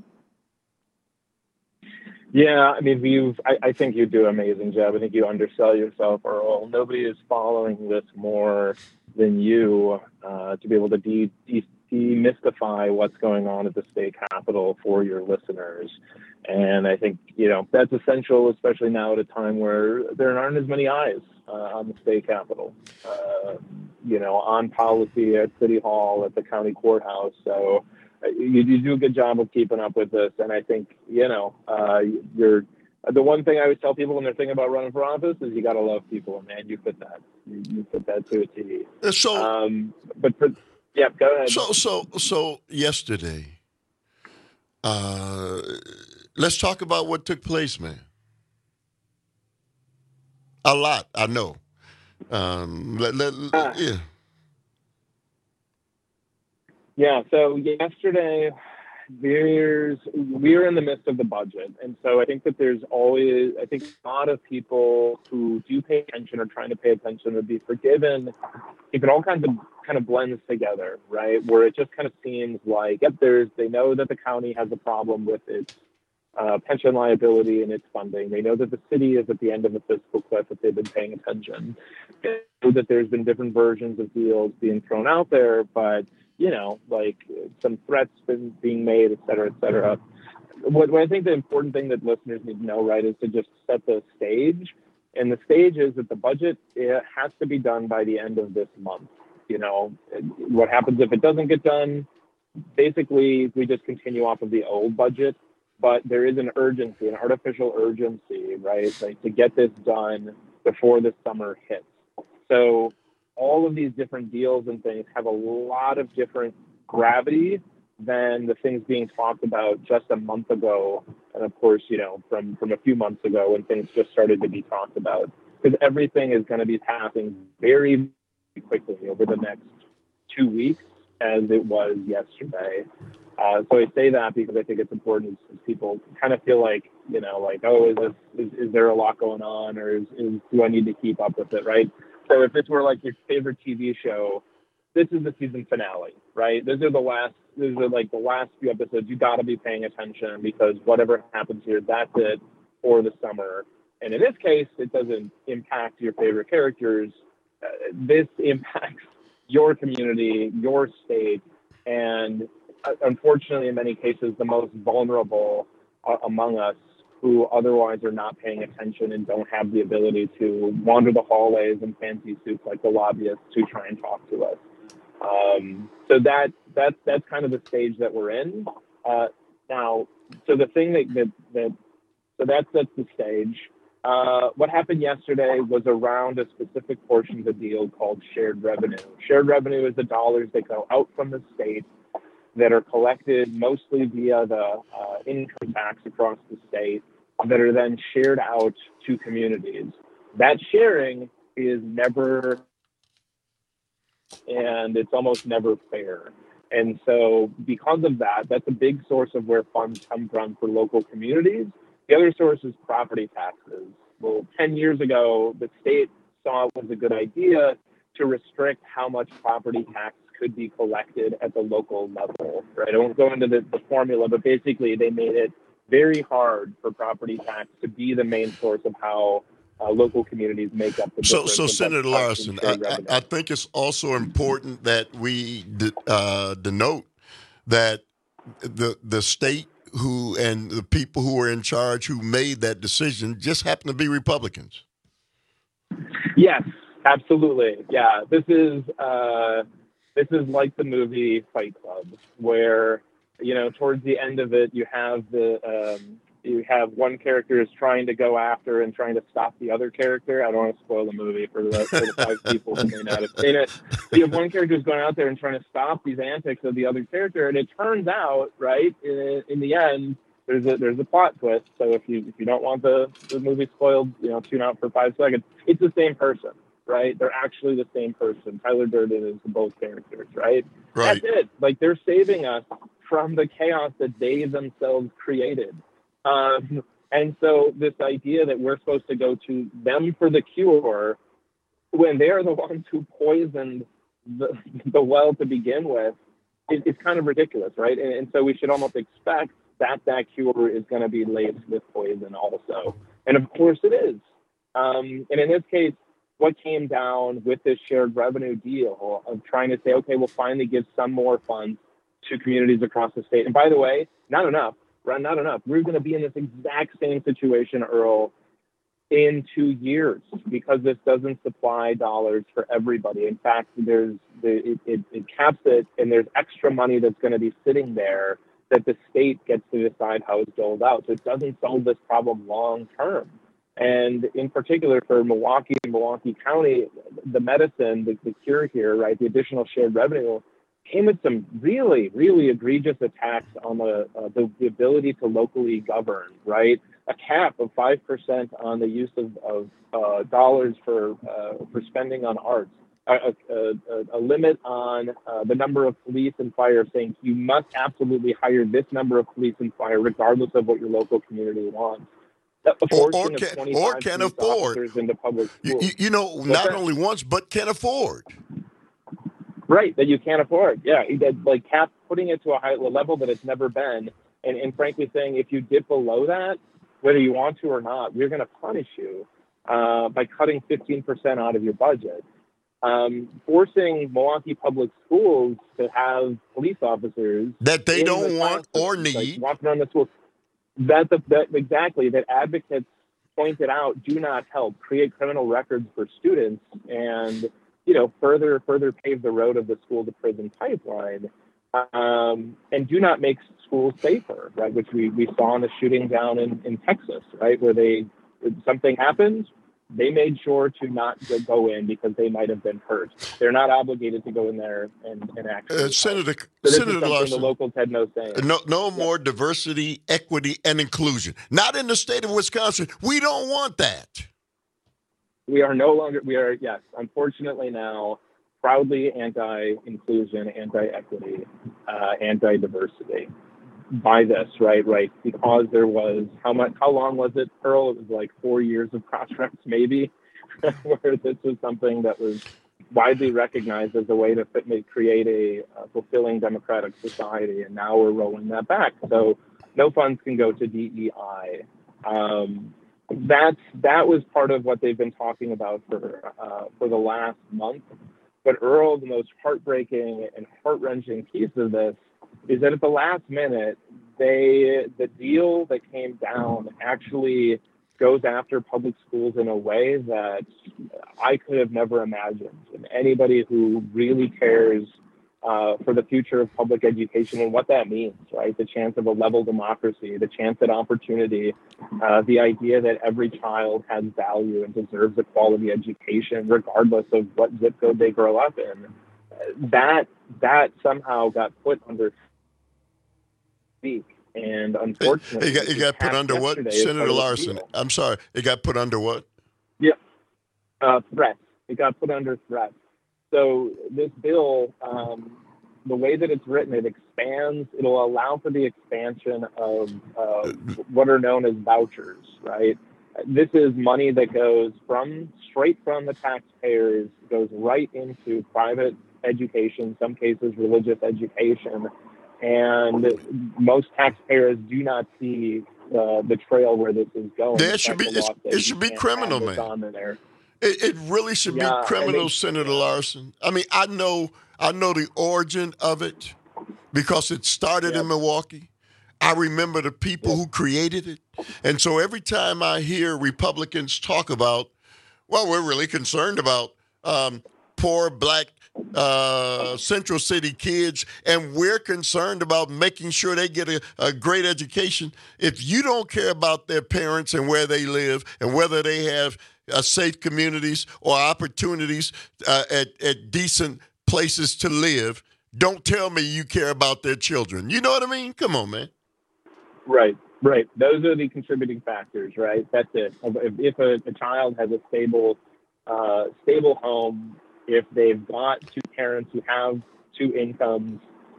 Yeah, I mean, I think you do an amazing job. I think you undersell yourself, Earl. Nobody is following this more than you to be able to demystify what's going on at the state capitol for your listeners. And I think, that's essential, especially now at a time where there aren't as many eyes on the state capitol, on policy at City Hall, at the county courthouse. So you do a good job of keeping up with this. And I think, you're the one thing I always tell people when they're thinking about running for office is you got to love people. And man, you fit that. You fit that to a T. Go ahead. So yesterday, let's talk about what took place, man. A lot, I know. Yeah. Yeah, so yesterday, we're in the midst of the budget. And so I think that there's always, a lot of people who do pay attention or trying to pay attention would be forgiven if it all kind of blends together, right? Where it just kind of seems like, they know that the county has a problem with its pension liability and its funding. They know that the city is at the end of the fiscal cliff if they've been paying attention. They know that there's been different versions of deals being thrown out there, but some threats being made, et cetera, et cetera. What I think the important thing that listeners need to know, right, is to just set the stage. And the stage is that the budget has to be done by the end of this month. What happens if it doesn't get done? Basically, we just continue off of the old budget. But there is an urgency, an artificial urgency, right, to get this done before the summer hits. So all of these different deals and things have a lot of different gravity than the things being talked about just a month ago. And of course, from a few months ago when things just started to be talked about, because everything is going to be passing very quickly over the next 2 weeks as it was yesterday. So I say that because I think it's important as people kind of feel like, is there a lot going on, or do I need to keep up with it, right? So if this were like your favorite TV show, this is the season finale, right? These are the last few episodes. You got to be paying attention because whatever happens here, that's it for the summer. And in this case, it doesn't impact your favorite characters. This impacts your community, your state, and unfortunately, in many cases, the most vulnerable among us who otherwise are not paying attention and don't have the ability to wander the hallways in fancy suits like the lobbyists who try and talk to us. So that's kind of the stage that we're in now. So the thing so that sets the stage. What happened yesterday was around a specific portion of the deal called shared revenue. Shared revenue is the dollars that go out from the state that are collected mostly via the income tax across the state that are then shared out to communities. That sharing is never, and it's almost never fair. And so because of that, that's a big source of where funds come from for local communities. The other source is property taxes. Well, 10 years ago, the state saw it was a good idea to restrict how much property tax could be collected at the local level, right? I won't go into the formula, but basically they made it very hard for property tax to be the main source of how local communities make up the difference. So Senator Larson, I think it's also important that we denote that the state and the people who were in charge who made that decision just happen to be Republicans. Yes, absolutely. Yeah, this is like the movie Fight Club, where towards the end of it, you have one character is trying to go after and trying to stop the other character. I don't want to spoil the movie for the 5 people who may not have seen it. You have one character who's going out there and trying to stop these antics of the other character, and it turns out, right, in the end, there's a plot twist. So if you don't want the movie spoiled, tune out for 5 seconds. It's the same person, right? They're actually the same person. Tyler Durden is both characters, right? That's it. Like, they're saving us from the chaos that they themselves created. And so this idea that we're supposed to go to them for the cure when they're the ones who poisoned the well to begin with, it's kind of ridiculous, right? And so we should almost expect that cure is going to be laced with poison also. And of course it is. And in this case, what came down with this shared revenue deal of trying to say, okay, we'll finally give some more funds to communities across the state. And by the way, not enough. Not enough. We're going to be in this exact same situation, Earl, in 2 years because this doesn't supply dollars for everybody. In fact, it caps it, and there's extra money that's going to be sitting there that the state gets to decide how it's doled out. So it doesn't solve this problem long term. And in particular for Milwaukee and Milwaukee County, the medicine, the cure here, right, the additional shared revenue came with some really, really egregious attacks on the ability to locally govern, right? A cap of 5% on the use of dollars for spending on arts, a limit on the number of police and fire, saying you must absolutely hire this number of police and fire regardless of what your local community wants. Or can afford. Into public schools. Not only once, but can afford. Right, that you can't afford. Yeah, like cap putting it to a high level that it's never been, and frankly saying if you dip below that, whether you want to or not, we're going to punish you by cutting 15% out of your budget. Forcing Milwaukee Public Schools to have police officers that they don't want or need walking around the schools. Exactly that advocates pointed out do not help create criminal records for students and further pave the road of the school to prison pipeline, and do not make schools safer, right? Which we saw in the shooting down in Texas, right? Where something happened, they made sure to not go in because they might have been hurt. They're not obligated to go in there and actually. Senator The Larson, locals had no say. No more diversity, equity, and inclusion. Not in the state of Wisconsin. We don't want that. We are, yes, unfortunately now, proudly anti-inclusion, anti-equity, anti-diversity by this, right? Because there was, how long was it, Earl? It was like 4 years of cross-reps, maybe, where this was something that was widely recognized as a way to create a fulfilling democratic society, and now we're rolling that back. So no funds can go to DEI. That was part of what they've been talking about for the last month. But Earl, the most heartbreaking and heart-wrenching piece of this is that at the last minute, the deal that came down actually goes after public schools in a way that I could have never imagined. And anybody who really cares for the future of public education and what that means, right? The chance of a level democracy, the chance at opportunity, the idea that every child has value and deserves a quality education, regardless of what zip code they grow up in. That somehow got put under speak. And unfortunately, it got put under what? Senator Larson. I'm sorry. It got put under what? Yeah. Threats. It got put under threat. So this bill, the way that it's written, it'll allow for the expansion of what are known as vouchers, right? This is money that goes straight from the taxpayers, goes right into private education, some cases religious education. And most taxpayers do not see the trail where this is going. It should be criminal, man. It really should be criminal, Senator Larson. I mean, I know the origin of it because it started in Milwaukee. I remember the people who created it. And so every time I hear Republicans talk about, well, we're really concerned about poor black Central City kids, and we're concerned about making sure they get a great education. If you don't care about their parents and where they live and whether they have safe communities or opportunities at decent places to live, don't tell me you care about their children. You know what I mean? Come on, man. Right. Those are the contributing factors, right? That's it. If a child has a stable home, if they've got two parents who have two incomes,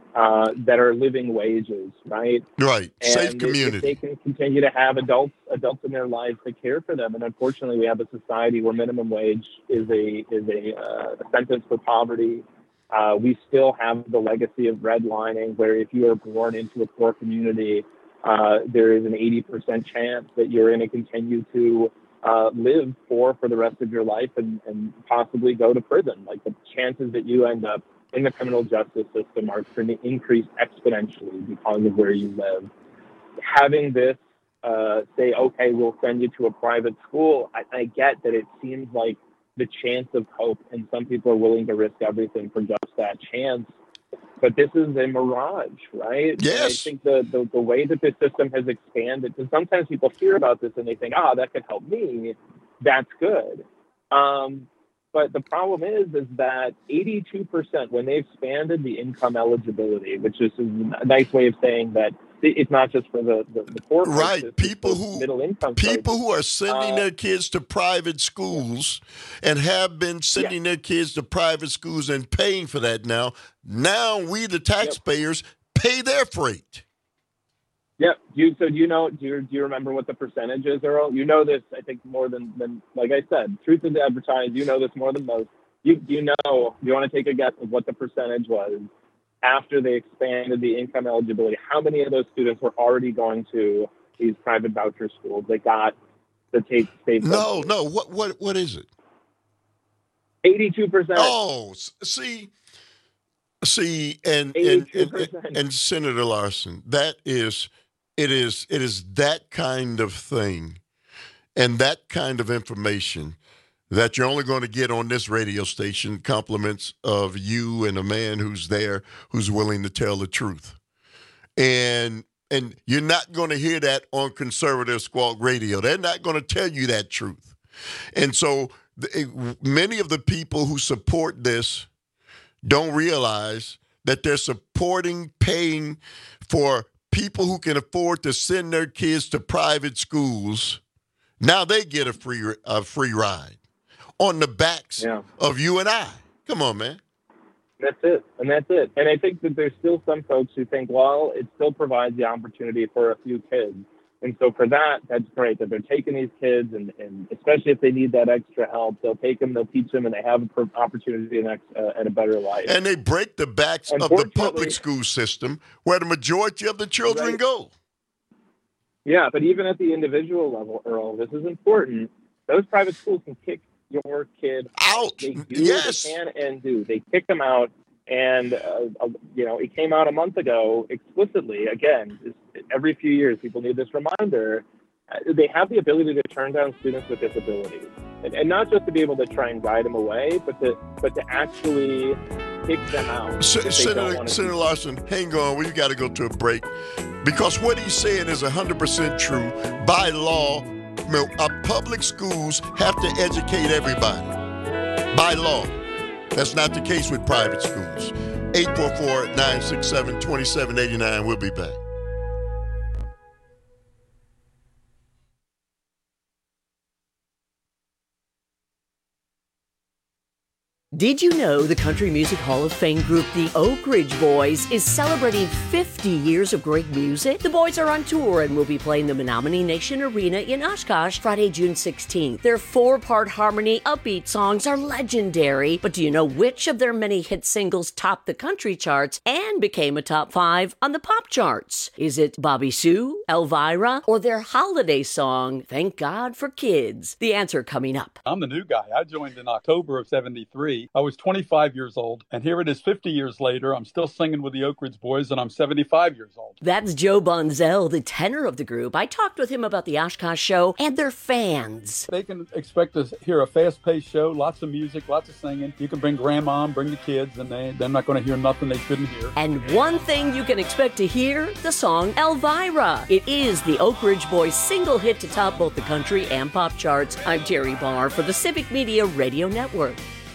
that are living wages, right? Right. And safe community. If they can continue to have adults in their lives to care for them, and unfortunately, we have a society where minimum wage is a sentence for poverty. We still have the legacy of redlining, where if you are born into a poor community, there is an 80% chance that you're going to continue to live poor for the rest of your life and possibly go to prison. Like, the chances that you end up in the criminal justice system are going to increase exponentially because of where you live. Having this say, okay, we'll send you to a private school, I get that it seems like the chance of hope, and some people are willing to risk everything for just that chance. But this is a mirage, right? Yes. And I think the way that this system has expanded, because sometimes people hear about this and they think, that could help me. That's good. But the problem is that 82%, when they expanded the income eligibility, which is a nice way of saying that it's not just for the poor. Right. People who are sending their kids to private schools and have been sending their kids to private schools and paying for that now. Now we, the taxpayers, pay their freight. Yep. Do you remember what the percentage is, Earl? You know this, I think, more than like I said, truth is advertised. You know this more than most. You want to take a guess of what the percentage was after they expanded the income eligibility? How many of those students were already going to these private voucher schools that got the state? No. What is it? 82%. Oh, see, and Senator Larson, it is that kind of thing and that kind of information that you're only going to get on this radio station, compliments of you and a man who's there, who's willing to tell the truth. And you're not going to hear that on Conservative Squawk Radio. They're not going to tell you that truth. And so many of the people who support this don't realize that they're paying for people who can afford to send their kids to private schools. Now they get a free ride on the backs of you and I. Come on, man. That's it. And I think that there's still some folks who think, well, it still provides the opportunity for a few kids. And so for that, that's great that they're taking these kids, and especially if they need that extra help, they'll take them, they'll teach them, and they have an opportunity at a better life. And they break the backs of the public school system where the majority of the children go. Yeah, but even at the individual level, Earl, this is important. Those private schools can kick your kid out. They do, they can and do. They kick them out. And, it came out a month ago explicitly. Again, every few years, people need this reminder. They have the ability to turn down students with disabilities. And not just to be able to try and guide them away, but to actually kick them out. Senator Larson, hang on. We've got to go to a break. Because what he's saying is 100% true. By law, our public schools have to educate everybody. By law. That's not the case with private schools. 844-967-2789. We'll be back. Did you know the Country Music Hall of Fame group, the Oak Ridge Boys, is celebrating 50 years of great music? The boys are on tour and will be playing the Menominee Nation Arena in Oshkosh Friday, June 16th. Their 4-part harmony, upbeat songs are legendary, but do you know which of their many hit singles topped the country charts and became a top 5 on the pop charts? Is it Bobby Sue, Elvira, or their holiday song, Thank God for Kids? The answer coming up. I'm the new guy. I joined in October of '73. I was 25 years old, and here it is 50 years later. I'm still singing with the Oak Ridge Boys, and I'm 75 years old. That's Joe Bonzell, the tenor of the group. I talked with him about the Oshkosh show and their fans. They can expect to hear a fast-paced show, lots of music, lots of singing. You can bring grandma, bring the kids, and they're not going to hear nothing they shouldn't hear. And one thing you can expect to hear, the song Elvira. It is the Oak Ridge Boys' single hit to top both the country and pop charts. I'm Terry Barr for the Civic Media Radio Network.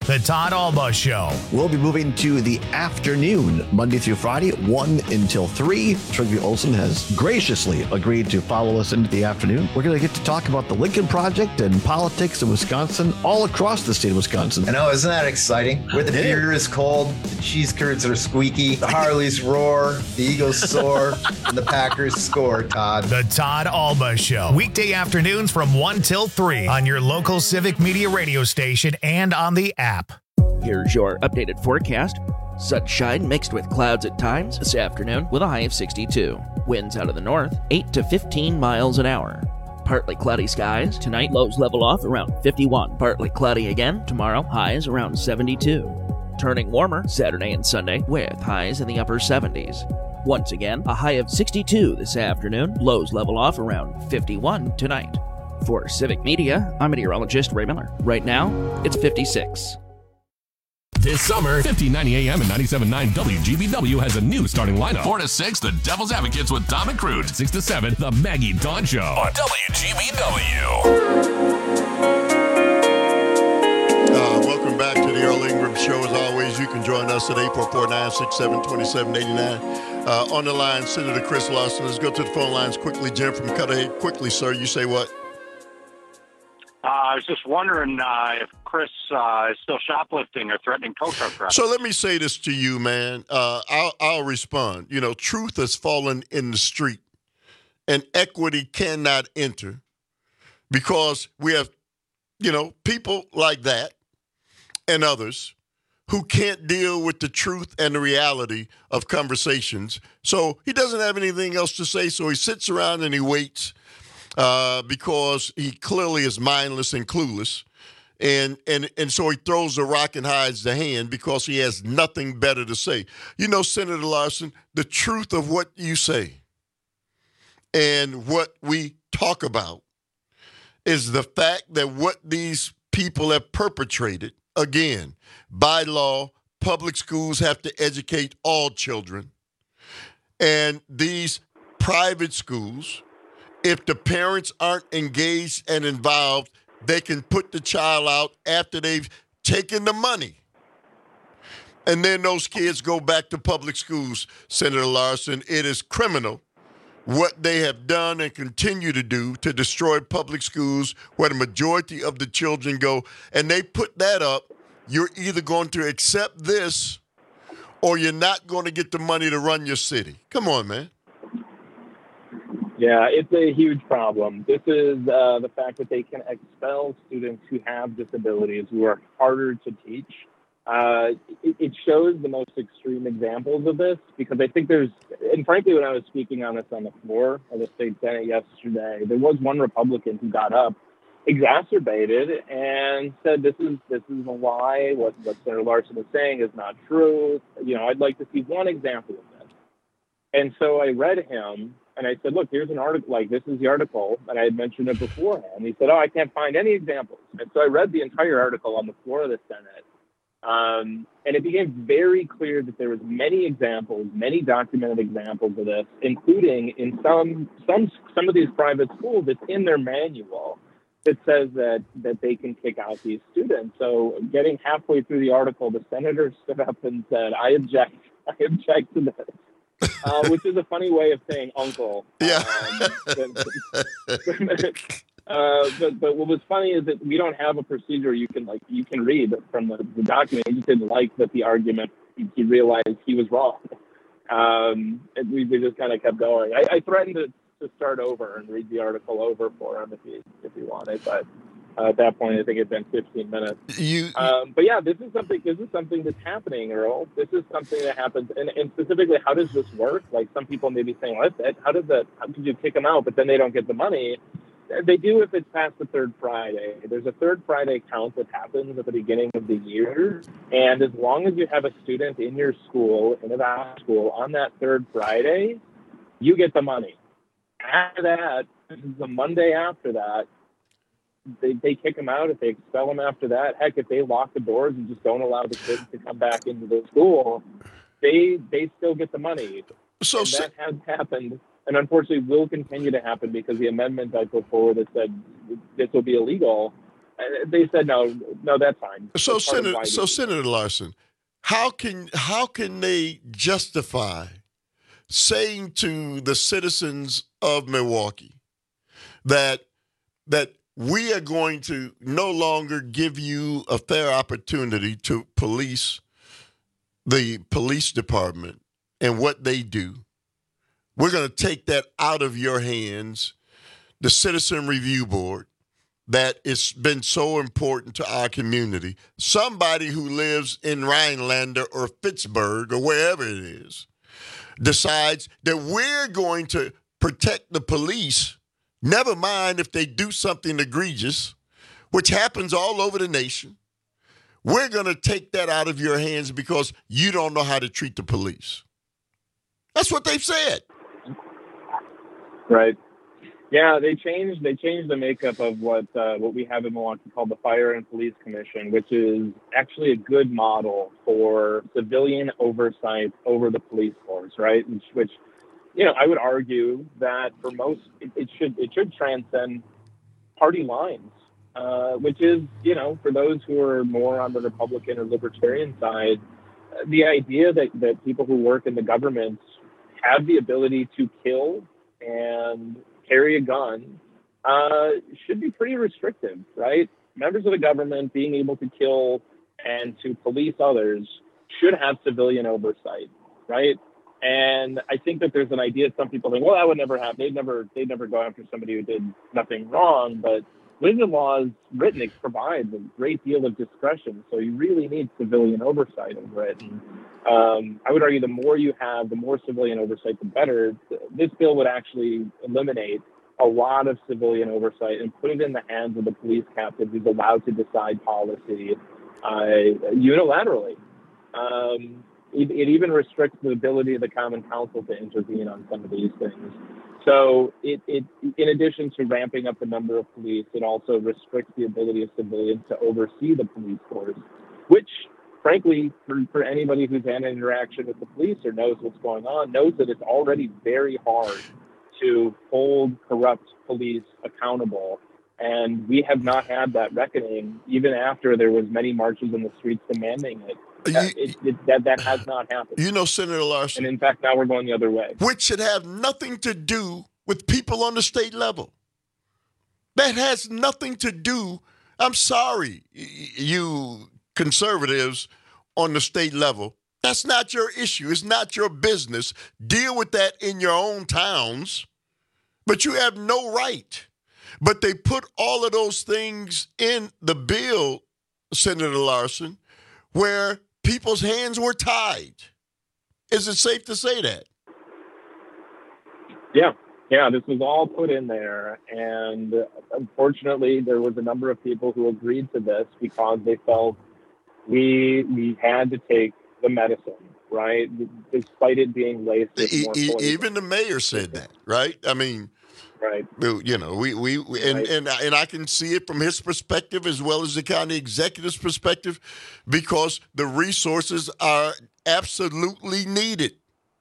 The Todd Alba Show. We'll be moving to the afternoon, Monday through Friday, 1 until 3. Trygve Olsen has graciously agreed to follow us into the afternoon. We're going to get to talk about the Lincoln Project and politics in Wisconsin, all across the state of Wisconsin. I know, isn't that exciting? Where the beer is cold, the cheese curds are squeaky, the Harleys roar, the Eagles soar, and the Packers score, Todd. The Todd Alba Show. Weekday afternoons from 1 till 3 on your local Civic Media radio station and on the app. Here's your updated forecast. Sunshine mixed with clouds at times this afternoon with a high of 62. Winds out of the north, 8 to 15 miles an hour. Partly cloudy skies. Tonight, lows level off around 51. Partly cloudy again. Tomorrow, highs around 72. Turning warmer Saturday and Sunday with highs in the upper 70s. Once again, a high of 62 this afternoon. Lows level off around 51 tonight. For Civic Media, I'm meteorologist Ray Miller. Right now, it's 56. This summer, 1590 AM and 97.9 WGBW has a new starting lineup. 4 to 6, The Devil's Advocates with Dom and Crude. 6 to 7, The Maggie Dawn Show on WGBW. Welcome back to the Earl Ingram Show. As always, you can join us at 844-967-2789. On the line, Senator Chris Larson. Let's go to the phone lines quickly. Jim from Cudahy. Quickly, sir. You say what? I was just wondering if Chris is still shoplifting or threatening tow truck drivers. So let me say this to you, man. I'll respond. You know, truth has fallen in the street, and equity cannot enter because we have, people like that and others who can't deal with the truth and the reality of conversations. So he doesn't have anything else to say, so he sits around and he waits. Because he clearly is mindless and clueless. And so he throws the rock and hides the hand because he has nothing better to say. You know, Senator Larson, the truth of what you say and what we talk about is the fact that what these people have perpetrated, again, by law, public schools have to educate all children. And these private schools, if the parents aren't engaged and involved, they can put the child out after they've taken the money. And then those kids go back to public schools, Senator Larson. It is criminal what they have done and continue to do to destroy public schools where the majority of the children go. And they put that up. You're either going to accept this or you're not going to get the money to run your city. Come on, man. Yeah, it's a huge problem. This is the fact that they can expel students who have disabilities, who are harder to teach. It shows the most extreme examples of this because I think and frankly, when I was speaking on this on the floor of the state Senate yesterday, there was one Republican who got up, exacerbated, and said, this is a lie. What Senator Larson is saying is not true. I'd like to see one example of this. And so I read him, and I said, look, here's an article, this is the article, and I had mentioned it beforehand. And he said, I can't find any examples. And so I read the entire article on the floor of the Senate, and it became very clear that there was many examples, many documented examples of this, including in some of these private schools, it's in their manual that says that they can kick out these students. So getting halfway through the article, the senator stood up and said, I object to this. Which is a funny way of saying uncle. Yeah. But what was funny is that we don't have a procedure you can read from the document. He just didn't like that the argument, he realized he was wrong. And we just kind of kept going. I threatened to start over and read the article over for him if he wanted, but at that point, I think it's been 15 minutes. But yeah, this is something that's happening, Earl. This is something that happens, and specifically, how does this work? Some people may be saying, how could you kick them out, but then they don't get the money? They do if it's past the third Friday. There's a third Friday count that happens at the beginning of the year, and as long as you have a student in your school, in a school, on that third Friday, you get the money. After that, this is the Monday after that, they kick them out. If they expel them after that, heck, if they lock the doors and just don't allow the kids to come back into the school, they still get the money. So that has happened, and unfortunately will continue to happen because the amendment I put forward that said this will be illegal they said no, that's fine. So, That's part of why Senator Larson, how can they justify saying to the citizens of Milwaukee that we are going to no longer give you a fair opportunity to police the police department and what they do? We're going to take that out of your hands, the Citizen Review Board, that has been so important to our community. Somebody who lives in Rhinelander or Pittsburgh or wherever it is decides that we're going to protect the police, never mind if they do something egregious, which happens all over the nation. We're going to take that out of your hands because you don't know how to treat the police. That's what they've said. Right. Yeah, they changed the makeup of what we have in Milwaukee called the Fire and Police Commission, which is actually a good model for civilian oversight over the police force, right? Which I would argue that for most it should transcend party lines, which is, for those who are more on the Republican or Libertarian side, the idea that people who work in the government have the ability to kill and carry a gun should be pretty restrictive, right? Members of the government being able to kill and to police others should have civilian oversight, right? And I think that there's an idea, some people think, well, that would never happen. They'd never go after somebody who did nothing wrong. But when the law is written, it provides a great deal of discretion. So you really need civilian oversight over it. And I would argue the more you have, the more civilian oversight, the better. This bill would actually eliminate a lot of civilian oversight and put it in the hands of the police captain who's allowed to decide policy unilaterally. It even restricts the ability of the Common Council to intervene on some of these things. So it in addition to ramping up the number of police, it also restricts the ability of civilians to oversee the police force, which, frankly, for anybody who's had an interaction with the police or knows what's going on, knows that it's already very hard to hold corrupt police accountable. And we have not had that reckoning, even after there was many marches in the streets demanding it. That has not happened. Senator Larson. And in fact, now we're going the other way. Which should have nothing to do with people on the state level. That has nothing to do. I'm sorry, you conservatives on the state level. That's not your issue. It's not your business. Deal with that in your own towns. But you have no right. But they put all of those things in the bill, Senator Larson, where people's hands were tied. Is it safe to say that? Yeah, this was all put in there. And unfortunately, there was a number of people who agreed to this because they felt we had to take the medicine, right? Despite it being laced with more poison. Even the mayor said that, right? I mean, right. And I can see it from his perspective as well as the county executive's perspective, because the resources are absolutely needed.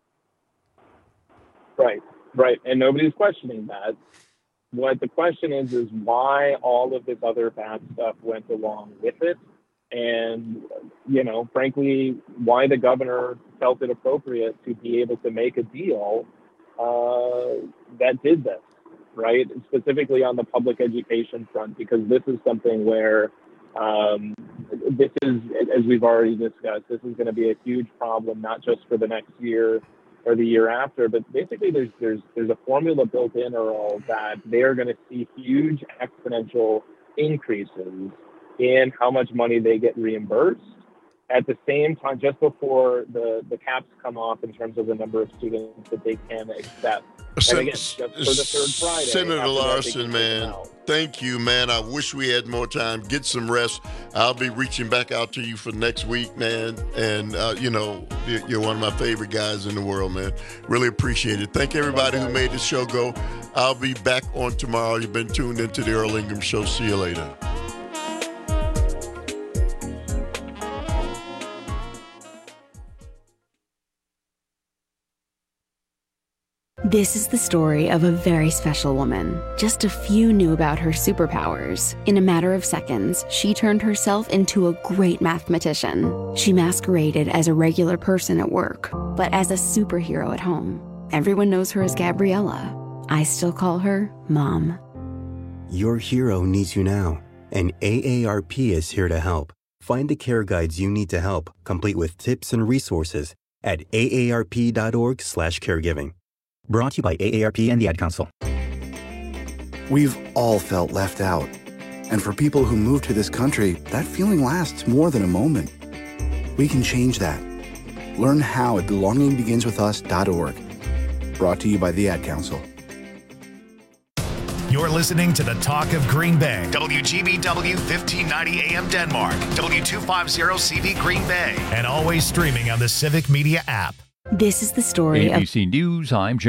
Right. And nobody's questioning that. What the question is why all of this other bad stuff went along with it. And, frankly, why the governor felt it appropriate to be able to make a deal that did this. Right, specifically on the public education front, because this is something where this is, as we've already discussed, this is going to be a huge problem, not just for the next year or the year after, but basically there's a formula built in, Earl, that they're going to see huge exponential increases in how much money they get reimbursed. At the same time, just before the caps come off in terms of the number of students that they can accept. And again, just for the third Friday. Senator Larson, man, thank you, man. I wish we had more time. Get some rest. I'll be reaching back out to you for next week, man. And, you're one of my favorite guys in the world, man. Really appreciate it. Thank everybody who made the show go. I'll be back on tomorrow. You've been tuned into the Earl Ingram Show. See you later. This is the story of a very special woman. Just a few knew about her superpowers. In a matter of seconds, she turned herself into a great mathematician. She masqueraded as a regular person at work, but as a superhero at home. Everyone knows her as Gabriella. I still call her Mom. Your hero needs you now, and AARP is here to help. Find the care guides you need to help, complete with tips and resources at aarp.org/caregiving. Brought to you by AARP and the Ad Council. We've all felt left out. And for people who move to this country, that feeling lasts more than a moment. We can change that. Learn how at belongingbeginswithus.org. Brought to you by the Ad Council. You're listening to the Talk of Green Bay. WGBW 1590 AM Denmark. W250CV Green Bay. And always streaming on the Civic Media app. This is the story of... ABC News, I'm Jeremy.